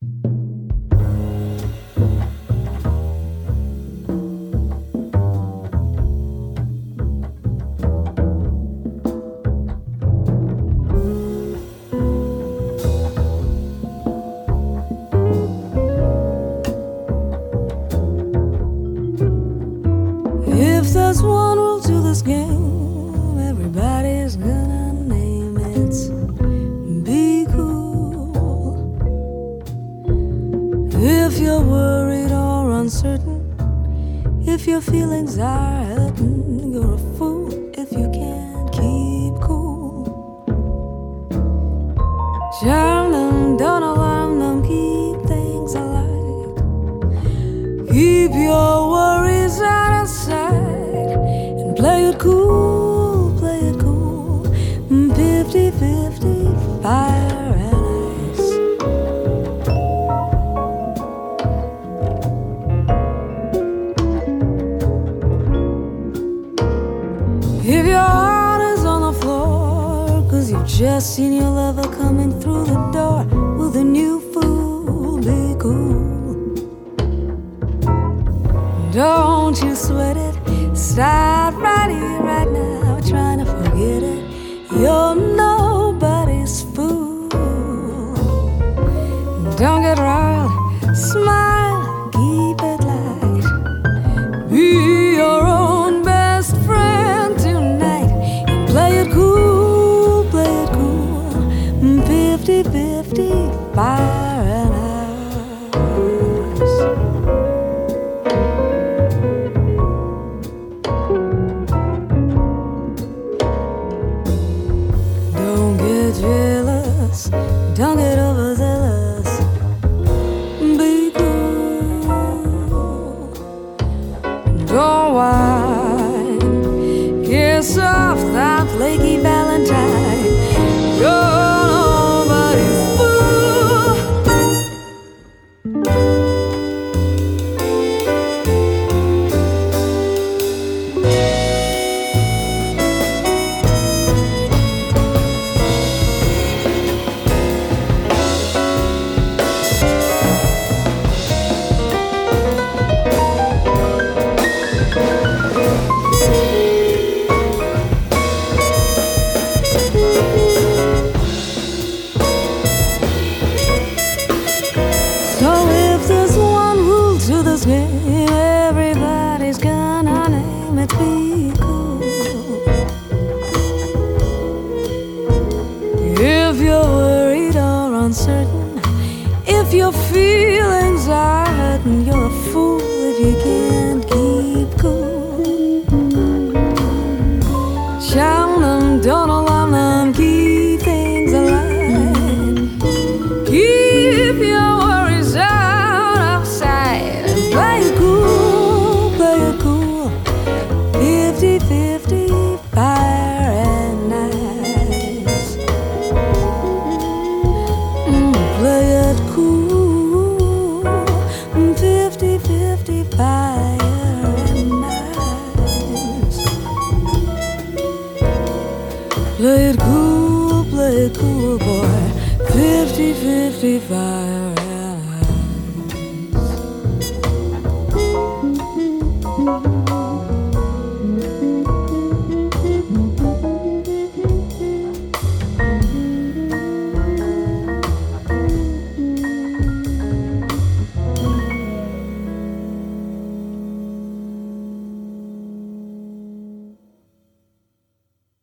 If there's one rule to this game, everybody's gonna name it. Be cool. If you're worried or uncertain, if your feelings are hurting, you're a fool if you can't keep cool. Charm them, don't alarm them, keep things alight. Keep your worries out of sight and play it cool, play it cool. 50-50, fire and ice. If your heart is on the floor, 'cause you've just seen your lover coming through the door with a new fool, be cool. Don't you sweat it, start right here, right now, trying to forget it. You're nobody's fool. Don't get riled, smile, keep it light. Be your own best friend tonight and play it cool, play it cool. 50-50, fire and ice. Jealous, don't get overzealous. Be cool. Don't whine. Kiss off that flaky Valentine. You're nobody's fool. Everybody's gonna name it, be cool. If you're worried or uncertain, if your feelings are hurting, you're a fool if you can't keep cool. Shout them, don't alarm them, keep things alive. Keep your worries out of sight and play it cool, play it cool. 50-50, fire and ice. Play it cool. 50-50, fire and ice. Play it cool, boy. 50-50, fire.